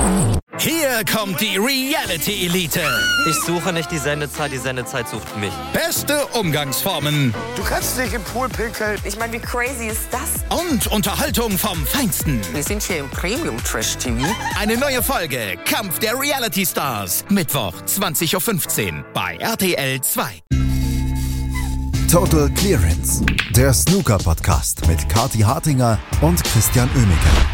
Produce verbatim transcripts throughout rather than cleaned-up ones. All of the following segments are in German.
Hier kommt die Reality Elite. Ich suche nicht die Sendezeit, die Sendezeit sucht mich. Beste Umgangsformen. Du kannst dich im Pool pinkeln. Ich meine, wie crazy ist das? Und Unterhaltung vom Feinsten. Wir sind hier im Premium-Trash-T V. Eine neue Folge Kampf der Reality Stars. Mittwoch, zwanzig Uhr fünfzehn bei R T L zwei. Total Clearance, der Snooker-Podcast mit Kathi Hartinger und Christian Oemeke.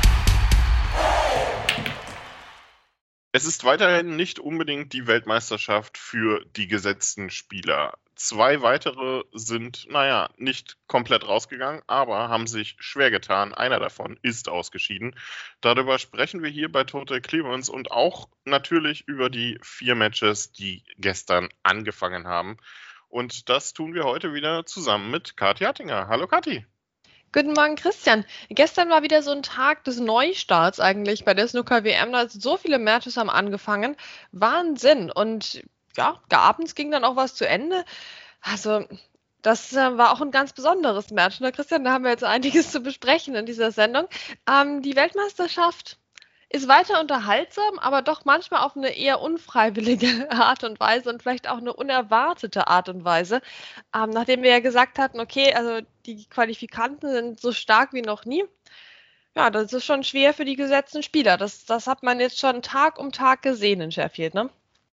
Es ist weiterhin nicht unbedingt die Weltmeisterschaft für die gesetzten Spieler. Zwei weitere sind, naja, nicht komplett rausgegangen, aber haben sich schwer getan. Einer davon ist ausgeschieden. Darüber sprechen wir hier bei Total Clearance und auch natürlich über die vier Matches, die gestern angefangen haben. Und das tun wir heute wieder zusammen mit Kathi Hartinger. Hallo Kathi. Guten Morgen, Christian. Gestern war wieder so ein Tag des Neustarts eigentlich bei der Snooker-W M. Da sind so viele Matches haben angefangen. Wahnsinn. Und ja, abends ging dann auch was zu Ende. Also das äh, war auch ein ganz besonderes Match. Ne, Christian, da haben wir jetzt einiges zu besprechen in dieser Sendung. Ähm, die Weltmeisterschaft ist weiter unterhaltsam, aber doch manchmal auf eine eher unfreiwillige Art und Weise und vielleicht auch eine unerwartete Art und Weise. Ähm, nachdem wir ja gesagt hatten, okay, also die Qualifikanten sind so stark wie noch nie. Ja, das ist schon schwer für die gesetzten Spieler. Das, das hat man jetzt schon Tag um Tag gesehen in Sheffield, ne?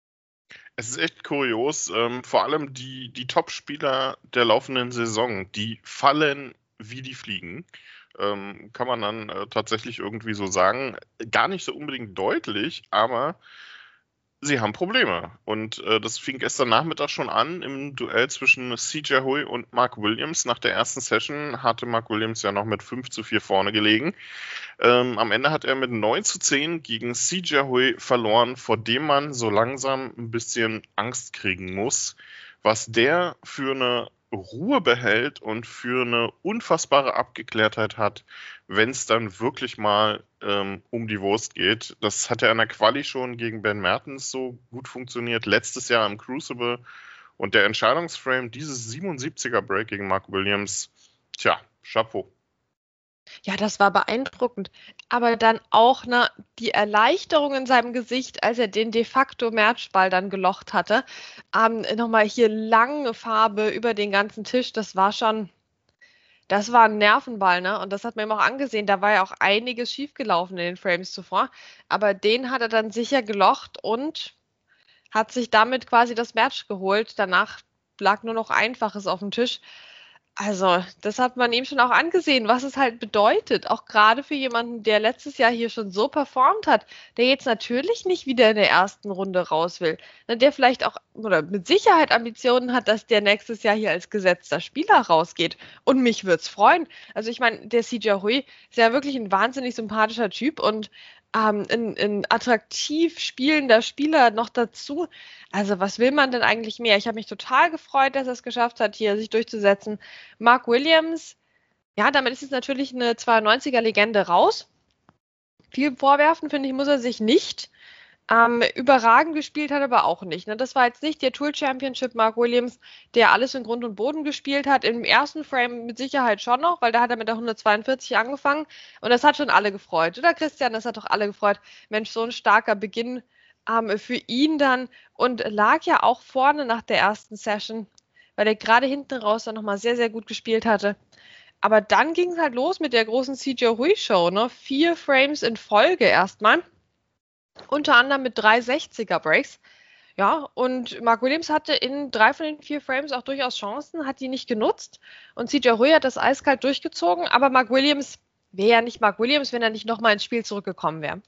Es ist echt kurios. Ähm, vor allem die, die Top-Spieler der laufenden Saison, die fallen wie die Fliegen. Ähm, kann man dann äh, tatsächlich irgendwie so sagen. Gar nicht so unbedingt deutlich, aber sie haben Probleme. Und äh, das fing gestern Nachmittag schon an im Duell zwischen C J Hui und Mark Williams. Nach der ersten Session hatte Mark Williams ja noch mit fünf zu vier vorne gelegen. Ähm, am Ende hat er mit neun zu zehn gegen C J Hui verloren, vor dem man so langsam ein bisschen Angst kriegen muss, was der für eine Ruhe behält und für eine unfassbare Abgeklärtheit hat, wenn es dann wirklich mal ähm, um die Wurst geht. Das hat ja in der Quali schon gegen Ben Mertens so gut funktioniert, letztes Jahr im Crucible. Und der Entscheidungsframe, dieses siebenundsiebziger Break gegen Mark Williams, tja, Chapeau. Ja, das war beeindruckend. Aber dann auch ne, die Erleichterung in seinem Gesicht, als er den de facto Matchball dann gelocht hatte. Ähm, nochmal hier lange Farbe über den ganzen Tisch. Das war schon, das war ein Nervenball, ne? Und das hat man ihm auch angesehen. Da war ja auch einiges schiefgelaufen in den Frames zuvor. Aber den hat er dann sicher gelocht und hat sich damit quasi das Match geholt. Danach lag nur noch Einfaches auf dem Tisch. Also, das hat man ihm schon auch angesehen, was es halt bedeutet, auch gerade für jemanden, der letztes Jahr hier schon so performt hat, der jetzt natürlich nicht wieder in der ersten Runde raus will, ne, der vielleicht auch oder mit Sicherheit Ambitionen hat, dass der nächstes Jahr hier als gesetzter Spieler rausgeht. Und mich würde es freuen. Also ich meine, der C J Hui ist ja wirklich ein wahnsinnig sympathischer Typ und ähm, ein, ein attraktiv spielender Spieler noch dazu. Also was will man denn eigentlich mehr? Ich habe mich total gefreut, dass er es geschafft hat, hier sich durchzusetzen. Mark Williams, ja, damit ist es natürlich eine zweiundneunziger-Legende raus. Viel vorwerfen, finde ich, muss er sich nicht. Ähm, überragend gespielt hat er aber auch nicht. Ne? Das war jetzt nicht der Tour Championship Mark Williams, der alles in Grund und Boden gespielt hat. Im ersten Frame mit Sicherheit schon noch, weil da hat er mit der hundertzweiundvierzig angefangen. Und das hat schon alle gefreut. Oder Christian, das hat doch alle gefreut. Mensch, so ein starker Beginn ähm, für ihn dann. Und lag ja auch vorne nach der ersten Session, weil er gerade hinten raus dann nochmal sehr, sehr gut gespielt hatte. Aber dann ging es halt los mit der großen C J Hui-Show. Ne? Vier Frames in Folge erstmal. Unter anderem mit drei sechziger-Breaks. Ja, und Mark Williams hatte in drei von den vier Frames auch durchaus Chancen, hat die nicht genutzt. Und C J Hui hat das eiskalt durchgezogen, aber Mark Williams wäre ja nicht Mark Williams, wenn er nicht nochmal ins Spiel zurückgekommen wäre.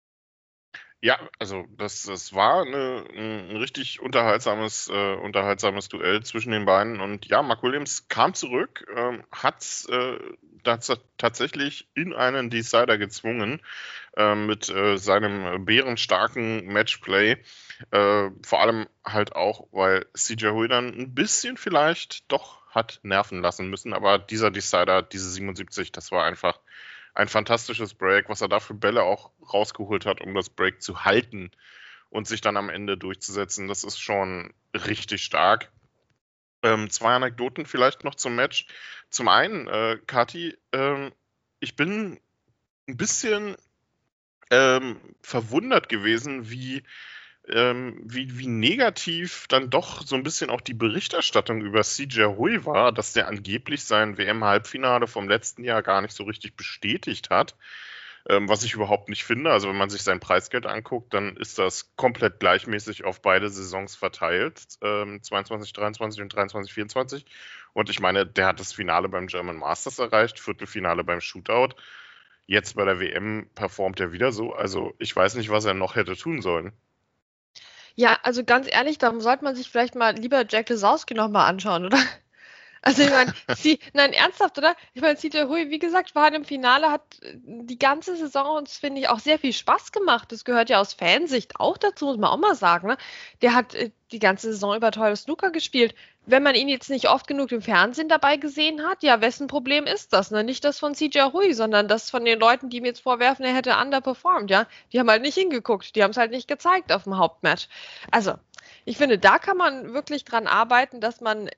Ja, also das, das war eine, ein richtig unterhaltsames, äh, unterhaltsames Duell zwischen den beiden. Und ja, Mark Williams kam zurück, ähm, hat äh, das tatsächlich in einen Decider gezwungen äh, mit äh, seinem bärenstarken Matchplay. Äh, vor allem halt auch, weil C J Hui dann ein bisschen vielleicht doch hat nerven lassen müssen. Aber dieser Decider, diese siebenundsiebzig, das war einfach ein fantastisches Break, was er da für Bälle auch rausgeholt hat, um das Break zu halten und sich dann am Ende durchzusetzen. Das ist schon richtig stark. Ähm, zwei Anekdoten vielleicht noch zum Match. Zum einen, äh, Kathi, ähm, ich bin ein bisschen ähm, verwundert gewesen, wie, ähm, wie, wie negativ dann doch so ein bisschen auch die Berichterstattung über C J Hui war, dass der angeblich sein W M-Halbfinale vom letzten Jahr gar nicht so richtig bestätigt hat. Ähm, was ich überhaupt nicht finde. Also wenn man sich sein Preisgeld anguckt, dann ist das komplett gleichmäßig auf beide Saisons verteilt. Ähm, zweiundzwanzig dreiundzwanzig und dreiundzwanzig vierundzwanzig. Und ich meine, der hat das Finale beim German Masters erreicht, Viertelfinale beim Shootout. Jetzt bei der W M performt er wieder so. Also ich weiß nicht, was er noch hätte tun sollen. Ja, also ganz ehrlich, da sollte man sich vielleicht mal lieber Jack Lesowski nochmal anschauen, oder? Also ich meine, sie, nein, ernsthaft, oder? Ich meine, C J Hui, wie gesagt, war im Finale, hat die ganze Saison uns, finde ich, auch sehr viel Spaß gemacht. Das gehört ja aus Fansicht auch dazu, muss man auch mal sagen. Ne? Der hat äh, die ganze Saison über tolles Snooker gespielt. Wenn man ihn jetzt nicht oft genug im Fernsehen dabei gesehen hat, ja, wessen Problem ist das? Ne? Nicht das von C J Hui, sondern das von den Leuten, die mir jetzt vorwerfen, er hätte underperformed, ja. Die haben halt nicht hingeguckt, die haben es halt nicht gezeigt auf dem Hauptmatch. Also, ich finde, da kann man wirklich dran arbeiten, dass man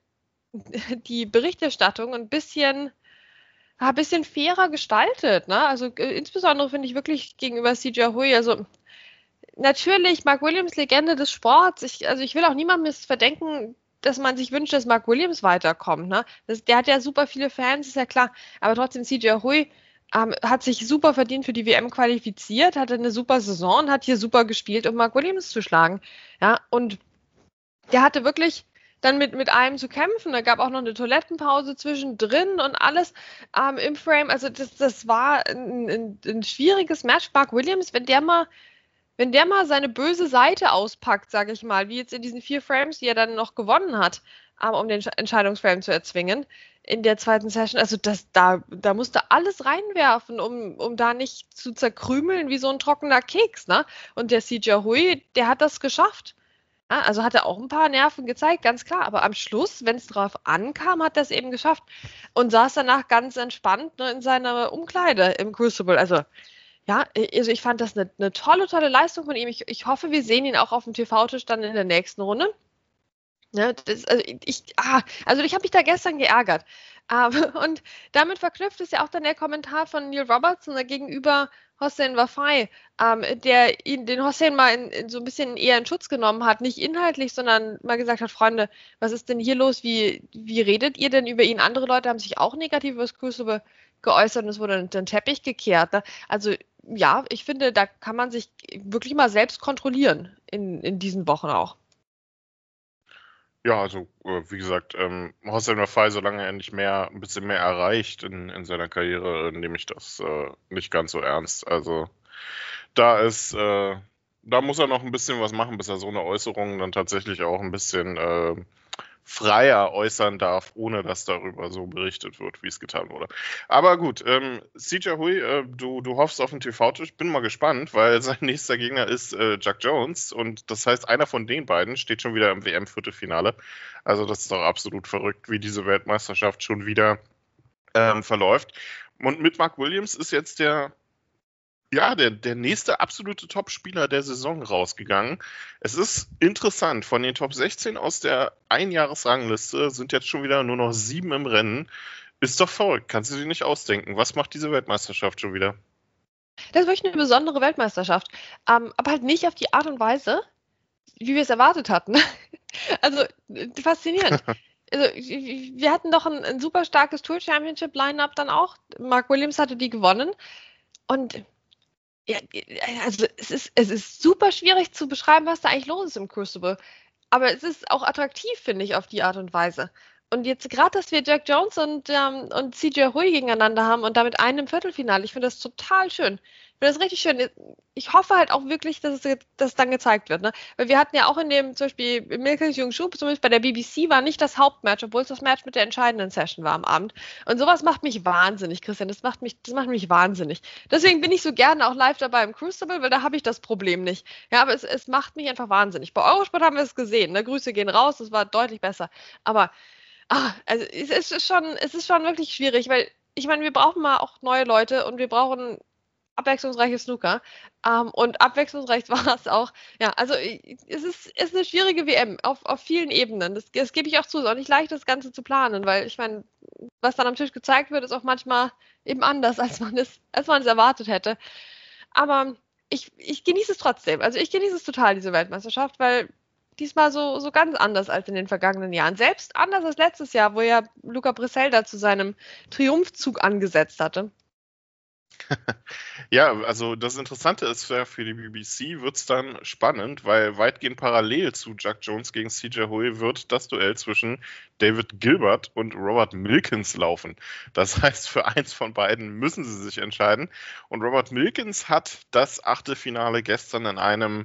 die Berichterstattung ein bisschen, ein bisschen fairer gestaltet. Ne? Also äh, insbesondere finde ich wirklich gegenüber C J Hui, also natürlich Mark Williams, Legende des Sports. Ich, also ich will auch niemandem verdenken, dass man sich wünscht, dass Mark Williams weiterkommt. Ne? Das, der hat ja super viele Fans, ist ja klar. Aber trotzdem, C J Hui ähm, hat sich super verdient für die W M qualifiziert, hatte eine super Saison und hat hier super gespielt, um Mark Williams zu schlagen. Ja, und der hatte wirklich dann mit, mit einem zu kämpfen. Da gab auch noch eine Toilettenpause zwischendrin und alles ähm, im Frame. Also das, das war ein, ein, ein schwieriges Match. Mark Williams, wenn der mal, wenn der mal seine böse Seite auspackt, sage ich mal, wie jetzt in diesen vier Frames, die er dann noch gewonnen hat, ähm, um den Entscheidungsframe zu erzwingen in der zweiten Session. Also das, da, da musste alles reinwerfen, um, um da nicht zu zerkrümeln wie so ein trockener Keks. Ne? Und der C J Hui, der hat das geschafft. Ja, also hat er auch ein paar Nerven gezeigt, ganz klar. Aber am Schluss, wenn es drauf ankam, hat er es eben geschafft. Und saß danach ganz entspannt ne, in seiner Umkleide im Crucible. Also, ja, also ich fand das eine, eine tolle, tolle Leistung von ihm. Ich, ich hoffe, wir sehen ihn auch auf dem T V-Tisch dann in der nächsten Runde. Ja, das, also ich, ah, also ich habe mich da gestern geärgert. Aber, und damit verknüpft ist ja auch dann der Kommentar von Neil Robertson gegenüber Hossein Wafai, ähm, der ihn, den Hossein mal in, in so ein bisschen eher in Schutz genommen hat, nicht inhaltlich, sondern mal gesagt hat, Freunde, was ist denn hier los? Wie, wie redet ihr denn über ihn? Andere Leute haben sich auch negativ über das Crucible geäußert und es wurde den Teppich gekehrt. Ne? Also ja, ich finde, da kann man sich wirklich mal selbst kontrollieren in, in diesen Wochen auch. Ja, also äh, wie gesagt, ähm, Hossein Wafai, solange er nicht mehr, ein bisschen mehr erreicht in, in seiner Karriere, äh, nehme ich das äh, nicht ganz so ernst. Also da ist, äh, da muss er noch ein bisschen was machen, bis er so eine Äußerung dann tatsächlich auch ein bisschen äh, freier äußern darf, ohne dass darüber so berichtet wird, wie es getan wurde. Aber gut, ähm, C J Hui, äh, du, du hoffst auf den T V-Tisch, bin mal gespannt, weil sein nächster Gegner ist äh, Jack Jones und das heißt, einer von den beiden steht schon wieder im W M-Viertelfinale. Also das ist doch absolut verrückt, wie diese Weltmeisterschaft schon wieder ähm, verläuft. Und mit Mark Williams ist jetzt der Ja, der, der nächste absolute Top-Spieler der Saison rausgegangen. Es ist interessant, von den Top sechzehn aus der Einjahresrangliste sind jetzt schon wieder nur noch sieben im Rennen. Ist doch verrückt, kannst du dir nicht ausdenken. Was macht diese Weltmeisterschaft schon wieder? Das ist wirklich eine besondere Weltmeisterschaft. Ähm, aber halt nicht auf die Art und Weise, wie wir es erwartet hatten. Also, faszinierend. Also, wir hatten doch ein, ein super starkes Tour-Championship-Line-Up dann auch. Mark Williams hatte die gewonnen. Und ja, also es ist, es ist super schwierig zu beschreiben, was da eigentlich los ist im Crucible. Aber es ist auch attraktiv, finde ich, auf die Art und Weise. Und jetzt gerade, dass wir Jack Jones und, ähm, und C J Hui gegeneinander haben und damit einen im Viertelfinale, ich finde das total schön. Ich finde das richtig schön. Ich hoffe halt auch wirklich, dass es, dass es dann gezeigt wird. Ne? Weil wir hatten ja auch in dem, zum Beispiel Milkins Jung-Shu, zumindest bei der B B C, war nicht das Hauptmatch, obwohl es das Match mit der entscheidenden Session war am Abend. Und sowas macht mich wahnsinnig, Christian. Das macht mich, das macht mich wahnsinnig. Deswegen bin ich so gerne auch live dabei im Crucible, weil da habe ich das Problem nicht. Ja, aber es, es macht mich einfach wahnsinnig. Bei Eurosport haben wir es gesehen. Ne? Grüße gehen raus, das war deutlich besser. Aber ah, also es ist schon, es ist schon wirklich schwierig, weil ich meine, wir brauchen mal auch neue Leute und wir brauchen abwechslungsreiches Snooker. Ähm, und abwechslungsreich war es auch. Ja, also es ist, ist eine schwierige W M auf, auf vielen Ebenen. Das, das gebe ich auch zu. Es ist auch nicht leicht, das Ganze zu planen, weil ich meine, was dann am Tisch gezeigt wird, ist auch manchmal eben anders, als man es, als man es erwartet hätte. Aber ich, ich genieße es trotzdem. Also ich genieße es total, diese Weltmeisterschaft, weil diesmal so, so ganz anders als in den vergangenen Jahren. Selbst anders als letztes Jahr, wo ja Luca Briseida zu seinem Triumphzug angesetzt hatte. Ja, also das Interessante ist, für, für die B B C wird es dann spannend, weil weitgehend parallel zu Jack Jones gegen C J Hui wird das Duell zwischen David Gilbert und Robert Milkins laufen. Das heißt, für eins von beiden müssen sie sich entscheiden. Und Robert Milkins hat das Achtelfinale gestern in einem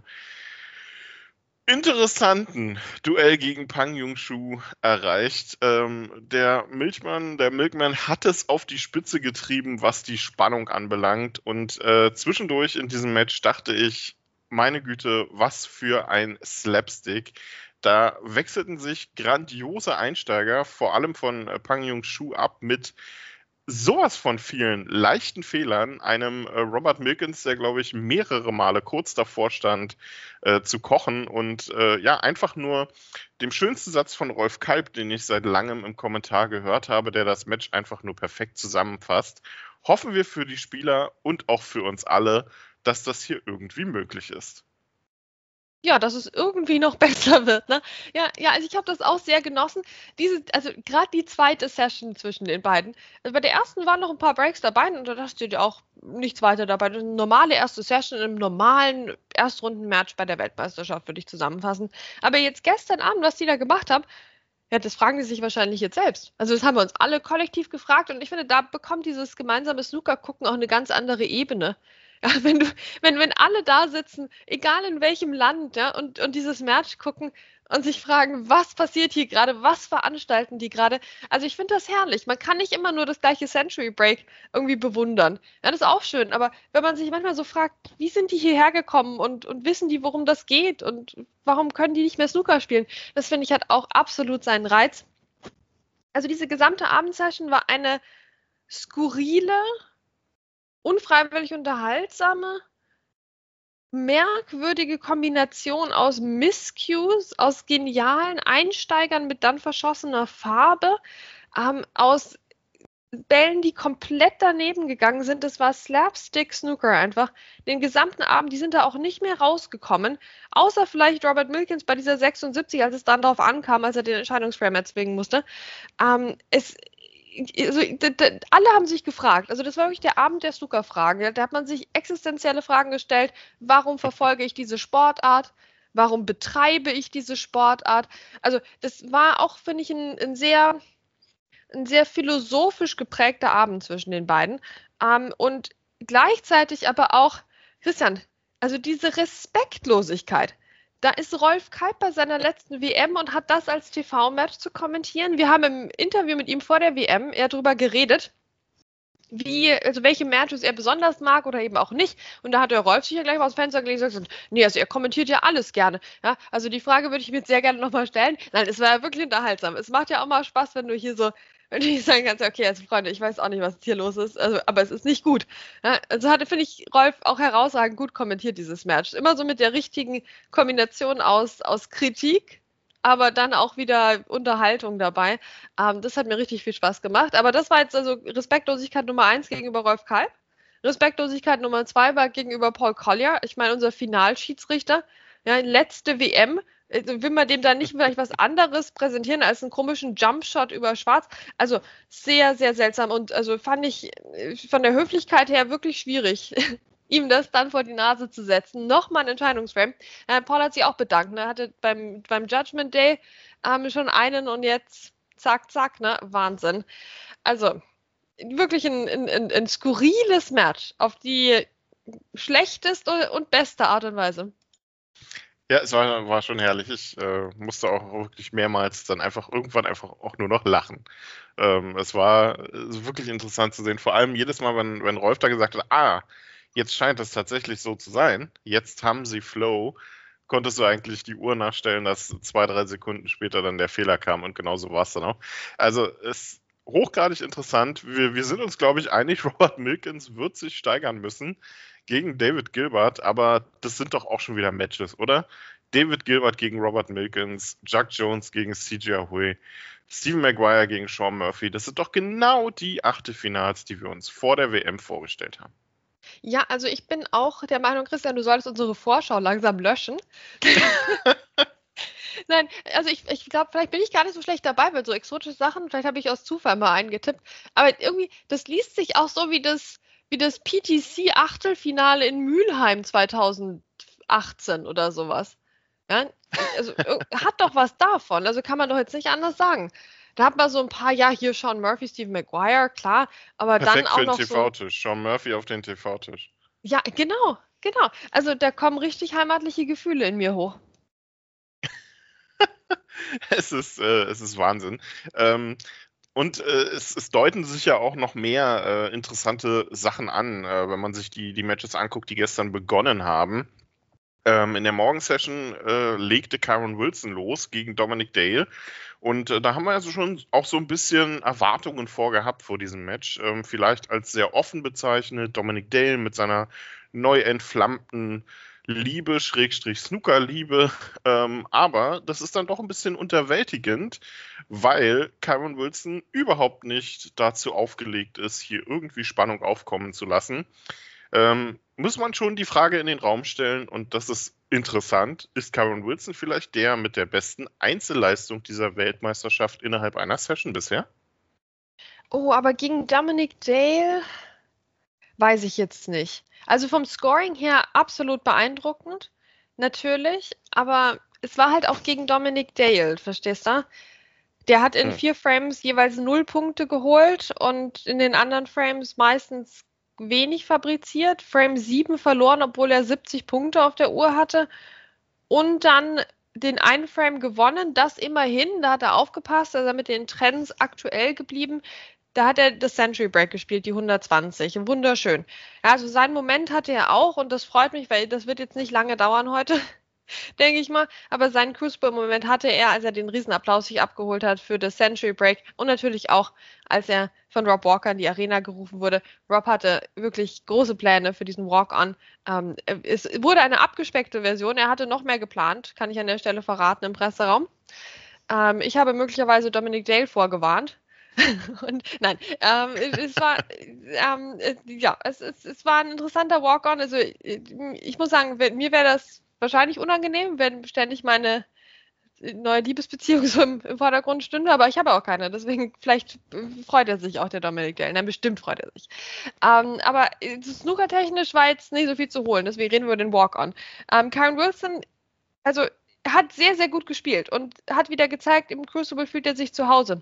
interessanten Duell gegen Pang Jung-Shu erreicht. Ähm, der Milchmann, der Milkman hat es auf die Spitze getrieben, was die Spannung anbelangt. Und äh, zwischendurch in diesem Match dachte ich, meine Güte, was für ein Slapstick. Da wechselten sich grandiose Einsteiger, vor allem von äh, Pang Jung-Shu ab, mit sowas von vielen leichten Fehlern, einem äh, Robert Milkins, der, glaube ich, mehrere Male kurz davor stand, äh, zu kochen und äh, ja, einfach nur dem schönsten Satz von Rolf Kalb, den ich seit langem im Kommentar gehört habe, der das Match einfach nur perfekt zusammenfasst. Hoffen wir für die Spieler und auch für uns alle, dass das hier irgendwie möglich ist. Ja, dass es irgendwie noch besser wird, ne? Ja, ja, also ich habe das auch sehr genossen. Diese, also gerade die zweite Session zwischen den beiden. Also bei der ersten waren noch ein paar Breaks dabei und da steht ja auch nichts weiter dabei. Das ist eine normale erste Session im normalen Erstrundenmatch bei der Weltmeisterschaft, würde ich zusammenfassen. Aber jetzt gestern Abend, was die da gemacht haben, ja, das fragen die sich wahrscheinlich jetzt selbst. Also das haben wir uns alle kollektiv gefragt und ich finde, da bekommt dieses gemeinsame Snooker-Gucken auch eine ganz andere Ebene. Ja, wenn du, wenn, wenn alle da sitzen, egal in welchem Land, ja, und, und dieses Match gucken und sich fragen, was passiert hier gerade, was veranstalten die gerade. Also ich finde das herrlich. Man kann nicht immer nur das gleiche Century Break irgendwie bewundern. Ja, das ist auch schön, aber wenn man sich manchmal so fragt, wie sind die hierher gekommen und, und wissen die, worum das geht und warum können die nicht mehr Snooker spielen, das finde ich hat auch absolut seinen Reiz. Also diese gesamte Abendsession war eine skurrile, unfreiwillig unterhaltsame, merkwürdige Kombination aus Miscues, aus genialen Einsteigern mit dann verschossener Farbe, ähm, aus Bällen, die komplett daneben gegangen sind. Das war Slapstick-Snooker einfach. Den gesamten Abend, die sind da auch nicht mehr rausgekommen, außer vielleicht Robert Milkins bei dieser sechsundsiebzig, als es dann darauf ankam, als er den Entscheidungsframe erzwingen musste. Ähm, es Also, d- d- alle haben sich gefragt, also das war wirklich der Abend der Snooker-Fragen. Da hat man sich existenzielle Fragen gestellt. Warum verfolge ich diese Sportart? Warum betreibe ich diese Sportart? Also das war auch, finde ich, ein, ein, sehr, ein sehr philosophisch geprägter Abend zwischen den beiden. Ähm, und gleichzeitig aber auch, Christian, also diese Respektlosigkeit. Da ist Rolf Kalb bei seiner letzten W M und hat das als T V-Match zu kommentieren. Wir haben im Interview mit ihm vor der W M eher darüber geredet, wie, also welche Matches er besonders mag oder eben auch nicht. Und da hat der Rolf sich ja gleich mal aus dem Fenster gelegt und gesagt, nee, also er kommentiert ja alles gerne. Ja, also die Frage würde ich mir jetzt sehr gerne nochmal stellen. Nein, es war ja wirklich unterhaltsam. Es macht ja auch mal Spaß, wenn du hier so, wenn du hier sagen kannst, okay, also Freunde, ich weiß auch nicht, was hier los ist, also, aber es ist nicht gut. Ja, also hatte, finde ich, Rolf auch herausragend gut kommentiert, dieses Match. Immer so mit der richtigen Kombination aus, aus Kritik, aber dann auch wieder Unterhaltung dabei. Ähm, das hat mir richtig viel Spaß gemacht. Aber das war jetzt also Respektlosigkeit Nummer eins gegenüber Rolf Kalb. Respektlosigkeit Nummer zwei war gegenüber Paul Collier. Ich meine, unser Finalschiedsrichter, ja, letzte W M. Will man dem dann nicht vielleicht was anderes präsentieren als einen komischen Jumpshot über Schwarz? Also sehr, sehr seltsam und also fand ich von der Höflichkeit her wirklich schwierig, ihm das dann vor die Nase zu setzen. Nochmal ein Entscheidungsframe. Äh, Paul hat sich auch bedankt. Er hatte beim, beim Judgment Day ähm, schon einen und jetzt zack, zack, ne? Wahnsinn. Also wirklich ein, ein, ein skurriles Match auf die schlechteste und beste Art und Weise. Ja, es war, war schon herrlich. Ich äh, musste auch wirklich mehrmals dann einfach irgendwann einfach auch nur noch lachen. Ähm, es war äh, wirklich interessant zu sehen. Vor allem jedes Mal, wenn, wenn Rolf da gesagt hat, ah, jetzt scheint es tatsächlich so zu sein. Jetzt haben sie Flow. Konntest du eigentlich die Uhr nachstellen, dass zwei, drei Sekunden später dann der Fehler kam und genauso war es dann auch. Also es ist hochgradig interessant. Wir, wir sind uns, glaube ich, einig, Robert Milkins wird sich steigern müssen gegen David Gilbert, aber das sind doch auch schon wieder Matches, oder? David Gilbert gegen Robert Milkins, Jack Jones gegen C J Hui, Stephen Maguire gegen Sean Murphy. Das sind doch genau die Achtelfinals, die wir uns vor der W M vorgestellt haben. Ja, also ich bin auch der Meinung, Christian, du solltest unsere Vorschau langsam löschen. Nein, also ich, ich glaube, vielleicht bin ich gar nicht so schlecht dabei bei so exotischen Sachen. Vielleicht habe ich aus Zufall mal eingetippt. Aber irgendwie, das liest sich auch so wie das, wie das P T C-Achtelfinale in Mülheim zweitausendachtzehn oder sowas. Ja, also hat doch was davon. Also kann man doch jetzt nicht anders sagen. Da hat man so ein paar, ja, hier Sean Murphy, Steve Maguire, klar, aber Perfekt dann auch für den noch T so. V-Tisch. Sean Murphy auf den T V-Tisch. Ja, genau, genau. Also da kommen richtig heimatliche Gefühle in mir hoch. Es ist, äh, es ist Wahnsinn. Ähm, und äh, es, es deuten sich ja auch noch mehr äh, interessante Sachen an, äh, wenn man sich die, die Matches anguckt, die gestern begonnen haben. Ähm, in der Morgensession äh, legte Kyron Wilson los gegen Dominic Dale. Und äh, da haben wir also schon auch so ein bisschen Erwartungen vorgehabt vor diesem Match. Ähm, vielleicht als sehr offen bezeichnet, Dominic Dale mit seiner neu entflammten Liebe, Schrägstrich Snooker-Liebe. Ähm, aber das ist dann doch ein bisschen unterwältigend, weil Kyron Wilson überhaupt nicht dazu aufgelegt ist, hier irgendwie Spannung aufkommen zu lassen. Ähm, muss man schon die Frage in den Raum stellen, und das ist interessant, ist Kyron Wilson vielleicht der mit der besten Einzelleistung dieser Weltmeisterschaft innerhalb einer Session bisher? Oh, aber gegen Dominic Dale weiß ich jetzt nicht. Also vom Scoring her absolut beeindruckend, natürlich, aber es war halt auch gegen Dominic Dale, verstehst du? Der hat in Hm. vier Frames jeweils null Punkte geholt und in den anderen Frames meistens wenig fabriziert. Frame sieben verloren, obwohl er siebzig Punkte auf der Uhr hatte. Und dann den einen Frame gewonnen, das immerhin, da hat er aufgepasst, also mit den Trends aktuell geblieben. Da hat er das Century Break gespielt, die hundertzwanzig. Wunderschön. Ja, also seinen Moment hatte er auch und das freut mich, weil das wird jetzt nicht lange dauern heute, denke ich mal. Aber seinen Crucible-Moment hatte er, als er den Riesenapplaus sich abgeholt hat für das Century Break und natürlich auch, als er von Rob Walker in die Arena gerufen wurde. Rob hatte wirklich große Pläne für diesen Walk-On. Ähm, es wurde eine abgespeckte Version. Er hatte noch mehr geplant, kann ich an der Stelle verraten, im Presseraum. Ähm, ich habe möglicherweise Dominic Dale vorgewarnt. Und nein, ähm, es war ähm, ja, es, es, es war ein interessanter Walk-On. Also ich muss sagen, mir wäre das wahrscheinlich unangenehm, wenn ständig meine neue Liebesbeziehung so im, im Vordergrund stünde, aber ich habe auch keine. Deswegen vielleicht freut er sich auch, der Dominic Dale. Nein, bestimmt freut er sich. Ähm, aber snookertechnisch war jetzt nicht so viel zu holen, deswegen reden wir über den Walk-On. Ähm, Kyron Wilson, also hat sehr, sehr gut gespielt und hat wieder gezeigt, im Crucible fühlt er sich zu Hause.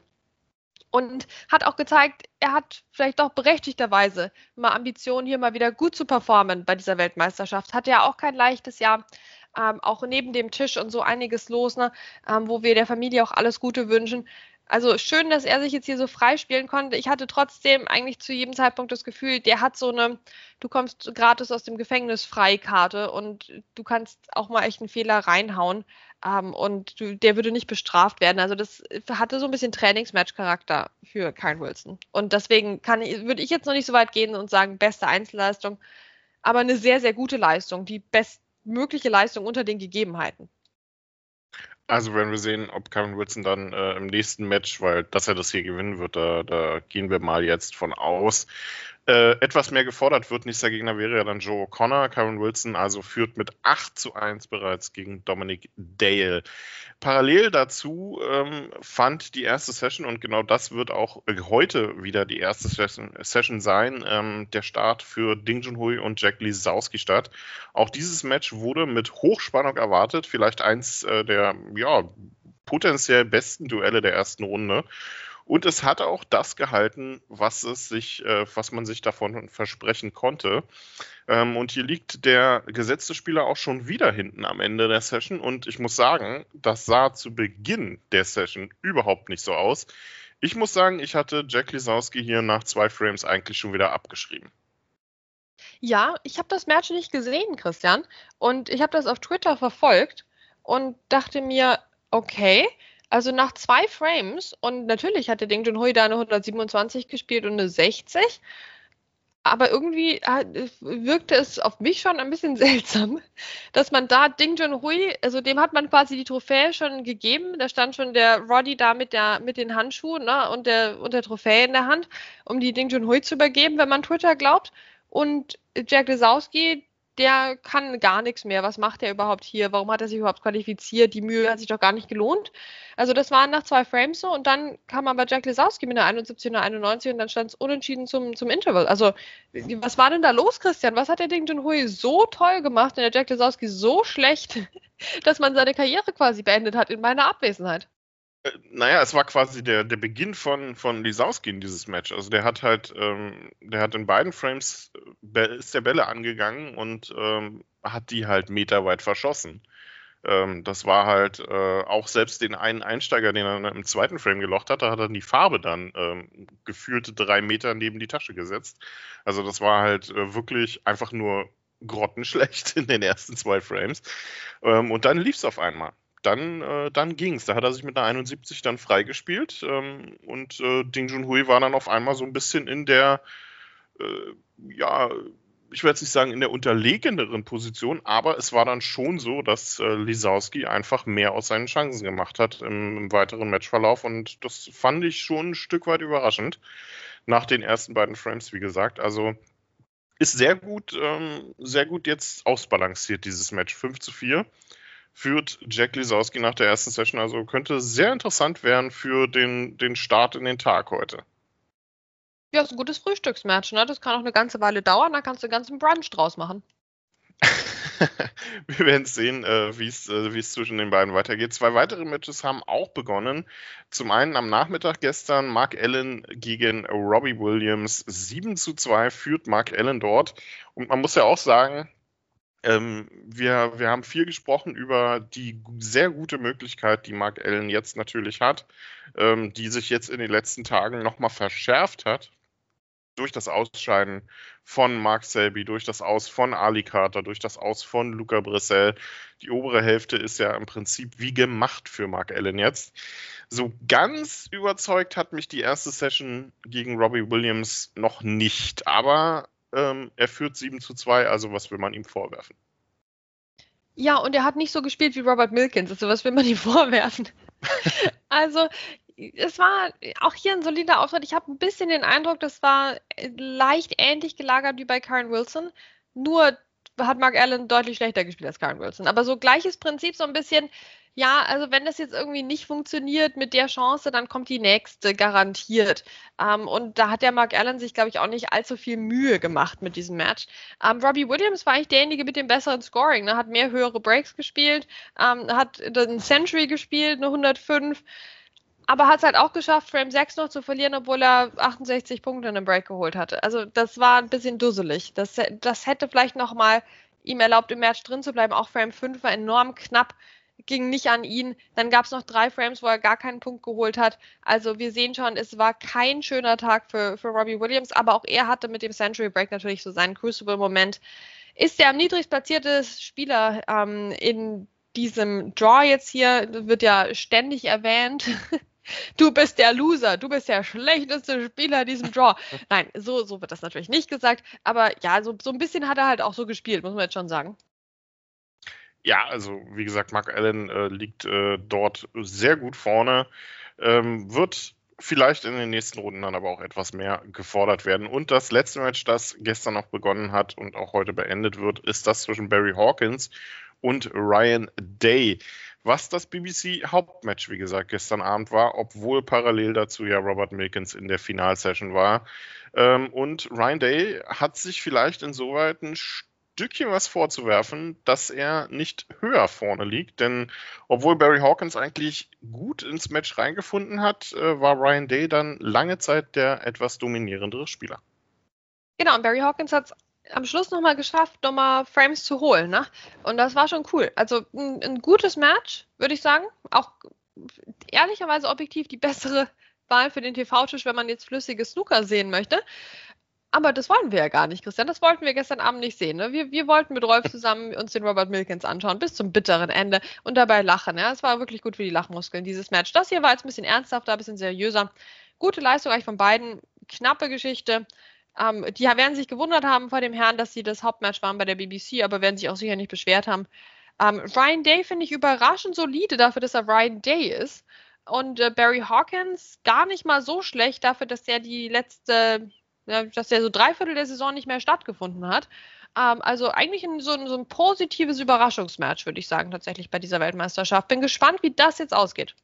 Und hat auch gezeigt, er hat vielleicht doch berechtigterweise mal Ambitionen, hier mal wieder gut zu performen bei dieser Weltmeisterschaft. Hat ja auch kein leichtes Jahr, ähm, auch neben dem Tisch und so einiges los, ne, ähm, wo wir der Familie auch alles Gute wünschen. Also schön, dass er sich jetzt hier so frei spielen konnte. Ich hatte trotzdem eigentlich zu jedem Zeitpunkt das Gefühl, der hat so eine, du kommst gratis aus dem Gefängnis Freikarte und du kannst auch mal echt einen Fehler reinhauen. Um, und du, der würde nicht bestraft werden. Also das hatte so ein bisschen Trainingsmatch-Charakter für Kyron Wilson. Und deswegen kann ich, würde ich jetzt noch nicht so weit gehen und sagen, beste Einzelleistung, aber eine sehr, sehr gute Leistung, die bestmögliche Leistung unter den Gegebenheiten. Also werden wir sehen, ob Kyron Wilson dann äh, im nächsten Match, weil dass er das hier gewinnen wird, da, da gehen wir mal jetzt von aus, äh, etwas mehr gefordert wird. Nächster Gegner wäre ja dann Joe O'Connor. Kyron Wilson also führt mit acht zu eins bereits gegen Dominic Dale. Parallel dazu ähm, fand die erste Session, und genau das wird auch äh, heute wieder die erste Session, Session sein, ähm, der Start für Ding Junhui und Jack Lisowski statt. Auch dieses Match wurde mit Hochspannung erwartet, vielleicht eins äh, der ja, potenziell besten Duelle der ersten Runde. Und es hat auch das gehalten, was es sich, äh, was man sich davon versprechen konnte. Ähm, und hier liegt der gesetzte Spieler auch schon wieder hinten am Ende der Session. Und ich muss sagen, das sah zu Beginn der Session überhaupt nicht so aus. Ich muss sagen, ich hatte Jack Lisowski hier nach zwei Frames eigentlich schon wieder abgeschrieben. Ja, ich habe das Match nicht gesehen, Christian. Und ich habe das auf Twitter verfolgt und dachte mir, okay, also nach zwei Frames, und natürlich hatte Ding Junhui da eine hundertsiebenundzwanzig gespielt und eine sechzig, aber irgendwie äh, wirkte es auf mich schon ein bisschen seltsam, dass man da Ding Junhui, also dem hat man quasi die Trophäe schon gegeben, da stand schon der Roddy da mit, der, mit den Handschuhen, ne, und, der, und der Trophäe in der Hand, um die Ding Junhui zu übergeben, wenn man Twitter glaubt. Und Jack Lisowski, der kann gar nichts mehr. Was macht er überhaupt hier? Warum hat er sich überhaupt qualifiziert? Die Mühe hat sich doch gar nicht gelohnt. Also das waren nach zwei Frames so und dann kam aber Jack Lisowski mit einer einundsiebzig und einer einundneunzig und dann stand es unentschieden zum, zum Interval. Also was war denn da los, Christian? Was hat der Ding Junhui so toll gemacht und der Jack Lisowski so schlecht, dass man seine Karriere quasi beendet hat in meiner Abwesenheit? Naja, es war quasi der, der Beginn von, von Lisowski in dieses Match. Also der hat halt, ähm, der hat in beiden Frames, äh, ist der Bälle angegangen und ähm, hat die halt meterweit verschossen. Ähm, das war halt äh, auch selbst den einen Einsteiger, den er im zweiten Frame gelocht hatte, hat er die Farbe dann ähm, gefühlte drei Meter neben die Tasche gesetzt. Also das war halt äh, wirklich einfach nur grottenschlecht in den ersten zwei Frames. Ähm, und dann lief es auf einmal. Dann, äh, dann ging es. Da hat er sich mit einer einundsiebzig dann freigespielt ähm, und äh, Ding Junhui war dann auf einmal so ein bisschen in der, äh, ja, ich will jetzt nicht sagen in der unterlegeneren Position, aber es war dann schon so, dass äh, Lisowski einfach mehr aus seinen Chancen gemacht hat im, im weiteren Matchverlauf und das fand ich schon ein Stück weit überraschend nach den ersten beiden Frames, wie gesagt. Also ist sehr gut, ähm, sehr gut jetzt ausbalanciert, dieses Match. fünf zu vier. Führt Jack Lisowski nach der ersten Session. Also könnte sehr interessant werden für den, den Start in den Tag heute. Ja, ist ein gutes Frühstücksmatch, ne? Das kann auch eine ganze Weile dauern, da kannst du einen ganzen Brunch draus machen. Wir werden sehen, äh, wie es äh, wie es zwischen den beiden weitergeht. Zwei weitere Matches haben auch begonnen. Zum einen am Nachmittag gestern Mark Allen gegen Robbie Williams. sieben zu zwei führt Mark Allen dort. Und man muss ja auch sagen, Ähm, wir, wir haben viel gesprochen über die sehr gute Möglichkeit, die Mark Allen jetzt natürlich hat, ähm, die sich jetzt in den letzten Tagen nochmal verschärft hat durch das Ausscheiden von Mark Selby, durch das Aus von Ali Carter, durch das Aus von Luca Brissell. Die obere Hälfte ist ja im Prinzip wie gemacht für Mark Allen jetzt. So ganz überzeugt hat mich die erste Session gegen Robbie Williams noch nicht, aber Ähm, er führt sieben zu zwei, also was will man ihm vorwerfen? Ja, und er hat nicht so gespielt wie Robert Milkins, also was will man ihm vorwerfen? Also, es war auch hier ein solider Auftritt. Ich habe ein bisschen den Eindruck, das war leicht ähnlich gelagert wie bei Karen Wilson, nur hat Mark Allen deutlich schlechter gespielt als Karen Wilson. Aber so gleiches Prinzip, so ein bisschen, ja, also wenn das jetzt irgendwie nicht funktioniert mit der Chance, dann kommt die nächste garantiert. Ähm, und da hat der Mark Allen sich, glaube ich, auch nicht allzu viel Mühe gemacht mit diesem Match. Ähm, Robbie Williams war eigentlich derjenige mit dem besseren Scoring, ne? Hat mehr höhere Breaks gespielt, ähm, hat einen Century gespielt, eine hundertfünf, aber hat es halt auch geschafft, Frame sechs noch zu verlieren, obwohl er achtundsechzig Punkte in einem Break geholt hatte. Also das war ein bisschen dusselig. Das, das hätte vielleicht nochmal ihm erlaubt, im Match drin zu bleiben. Auch Frame fünf war enorm knapp, ging nicht an ihn. Dann gab es noch drei Frames, wo er gar keinen Punkt geholt hat. Also wir sehen schon, es war kein schöner Tag für, für Robbie Williams, aber auch er hatte mit dem Century Break natürlich so seinen Crucible-Moment. Ist der am niedrigst platzierte Spieler ähm, in diesem Draw jetzt hier, wird ja ständig erwähnt. Du bist der Loser, du bist der schlechteste Spieler in diesem Draw. Nein, so, so wird das natürlich nicht gesagt, aber ja, so, so ein bisschen hat er halt auch so gespielt, muss man jetzt schon sagen. Ja, also wie gesagt, Mark Allen äh, liegt äh, dort sehr gut vorne, ähm, wird vielleicht in den nächsten Runden dann aber auch etwas mehr gefordert werden. Und das letzte Match, das gestern noch begonnen hat und auch heute beendet wird, ist das zwischen Barry Hawkins und Ryan Day, was das B B C-Hauptmatch, wie gesagt, gestern Abend war, obwohl parallel dazu ja Robert Milkins in der Finalsession war. Ähm, und Ryan Day hat sich vielleicht insoweit ein Stückchen was vorzuwerfen, dass er nicht höher vorne liegt, denn obwohl Barry Hawkins eigentlich gut ins Match reingefunden hat, äh, war Ryan Day dann lange Zeit der etwas dominierendere Spieler. Genau, und Barry Hawkins hat es am Schluss nochmal geschafft, nochmal Frames zu holen, ne? Und das war schon cool. Also ein, ein gutes Match, würde ich sagen. Auch ehrlicherweise objektiv die bessere Wahl für den T V-Tisch, wenn man jetzt flüssiges Snooker sehen möchte. Aber das wollen wir ja gar nicht, Christian. Das wollten wir gestern Abend nicht sehen. Ne? Wir, wir wollten mit Rolf zusammen uns den Robert Milkins anschauen, bis zum bitteren Ende und dabei lachen. Ja? Es war wirklich gut für die Lachmuskeln, dieses Match. Das hier war jetzt ein bisschen ernsthafter, ein bisschen seriöser. Gute Leistung eigentlich von beiden. Knappe Geschichte. Ähm, die werden sich gewundert haben vor dem Herrn, dass sie das Hauptmatch waren bei der B B C, aber werden sich auch sicher nicht beschwert haben. Ähm, Ryan Day finde ich überraschend solide dafür, dass er Ryan Day ist. Und äh, Barry Hawkins gar nicht mal so schlecht dafür, dass er die letzte ja, dass der so drei Viertel der Saison nicht mehr stattgefunden hat. Ähm, also eigentlich ein, so, ein, so ein positives Überraschungsmatch, würde ich sagen, tatsächlich bei dieser Weltmeisterschaft. Bin gespannt, wie das jetzt ausgeht.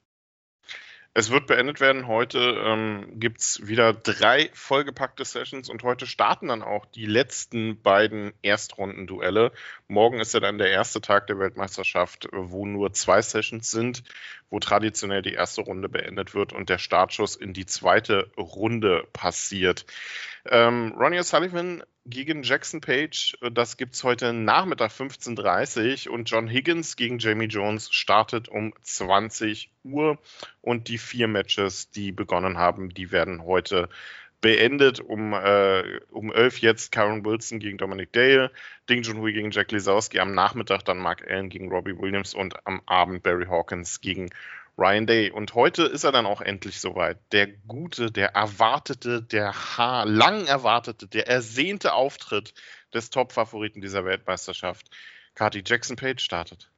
Es wird beendet werden. Heute ähm, gibt es wieder drei vollgepackte Sessions und heute starten dann auch die letzten beiden Erstrundenduelle. Morgen ist ja dann der erste Tag der Weltmeisterschaft, wo nur zwei Sessions sind, wo traditionell die erste Runde beendet wird und der Startschuss in die zweite Runde passiert. Ähm, Ronnie O'Sullivan gegen Jackson Page, das gibt es heute Nachmittag fünfzehn Uhr dreißig und John Higgins gegen Jamie Jones startet um zwanzig Uhr und die vier Matches, die begonnen haben, die werden heute beendet. Um, äh, um elf jetzt Karen Wilson gegen Dominic Dale, Ding Junhui gegen Jack Lisowski, am Nachmittag dann Mark Allen gegen Robbie Williams und am Abend Barry Hawkins gegen Ryan Day. Und heute ist er dann auch endlich soweit. Der gute, der erwartete, der ha- lang erwartete, der ersehnte Auftritt des Top-Favoriten dieser Weltmeisterschaft. Kathi, Jackson Page startet.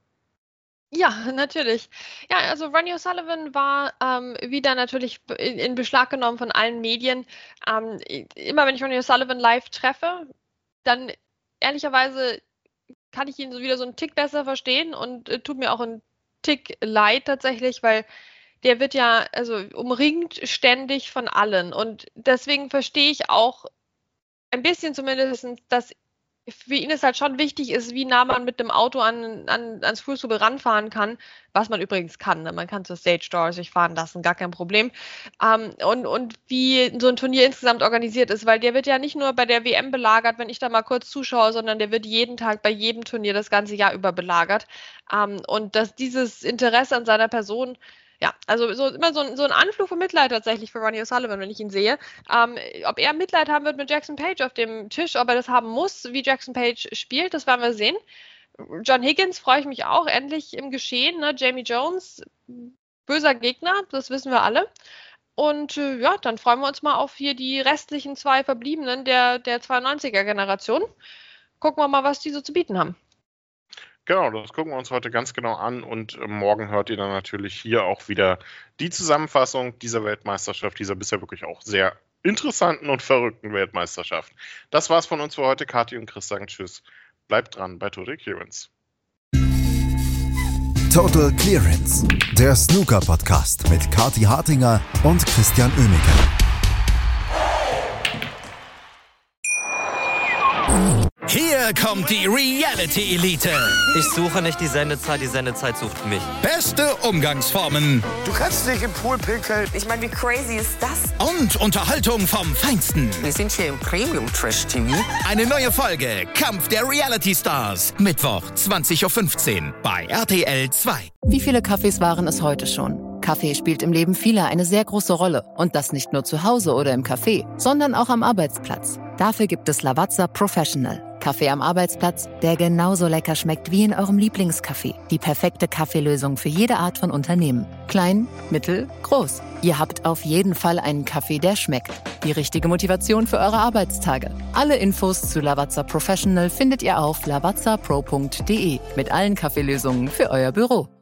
Ja, natürlich. Ja, also Ronnie O'Sullivan war ähm, wieder natürlich in, in Beschlag genommen von allen Medien. Ähm, immer wenn ich Ronnie O'Sullivan live treffe, dann ehrlicherweise kann ich ihn so wieder so einen Tick besser verstehen und äh, tut mir auch ein Tick leid tatsächlich, weil der wird ja also umringt ständig von allen und deswegen verstehe ich auch ein bisschen zumindest, dass für ihn es halt schon wichtig ist, wie nah man mit dem Auto an, an, ans Crucible ranfahren kann, was man übrigens kann. Ne? Man kann zur Stage Door sich fahren lassen, gar kein Problem. Ähm, und, und wie so ein Turnier insgesamt organisiert ist, weil der wird ja nicht nur bei der W M belagert, wenn ich da mal kurz zuschaue, sondern der wird jeden Tag bei jedem Turnier das ganze Jahr über belagert. Ähm, und dass dieses Interesse an seiner Person, ja, also so, immer so ein, so ein Anflug von Mitleid tatsächlich für Ronnie O'Sullivan, wenn ich ihn sehe. Ähm, ob er Mitleid haben wird mit Jackson Page auf dem Tisch, ob er das haben muss, wie Jackson Page spielt, das werden wir sehen. John Higgins freue ich mich auch, endlich im Geschehen. Ne? Jamie Jones, böser Gegner, das wissen wir alle. Und äh, ja, dann freuen wir uns mal auf hier die restlichen zwei Verbliebenen der, der zweiundneunziger-Generation. Gucken wir mal, was die so zu bieten haben. Genau, das gucken wir uns heute ganz genau an und morgen hört ihr dann natürlich hier auch wieder die Zusammenfassung dieser Weltmeisterschaft, dieser bisher wirklich auch sehr interessanten und verrückten Weltmeisterschaft. Das war's von uns für heute. Kathi und Chris sagen Tschüss. Bleibt dran bei Total Clearance. Total Clearance, der Snooker-Podcast mit Kathi Hartinger und Christian Oemeke. Hier kommt die Reality Elite. Ich suche nicht die Sendezeit, die Sendezeit sucht mich. Beste Umgangsformen Du kannst dich im Pool pinkeln. Ich meine, wie crazy ist das? und Unterhaltung vom Feinsten. Wir sind hier im Premium-Trash-T V. Eine neue Folge Kampf der Reality Stars. Mittwoch zwanzig Uhr fünfzehn bei R T L zwei. Wie viele Kaffees waren es heute schon? Kaffee spielt im Leben vieler eine sehr große Rolle. Und das nicht nur zu Hause oder im Café, sondern auch am Arbeitsplatz. Dafür gibt es Lavazza Professional. Kaffee am Arbeitsplatz, der genauso lecker schmeckt wie in eurem Lieblingscafé. Die perfekte Kaffeelösung für jede Art von Unternehmen. Klein, mittel, groß. Ihr habt auf jeden Fall einen Kaffee, der schmeckt. Die richtige Motivation für eure Arbeitstage. Alle Infos zu Lavazza Professional findet ihr auf lavazza pro punkt de mit allen Kaffeelösungen für euer Büro.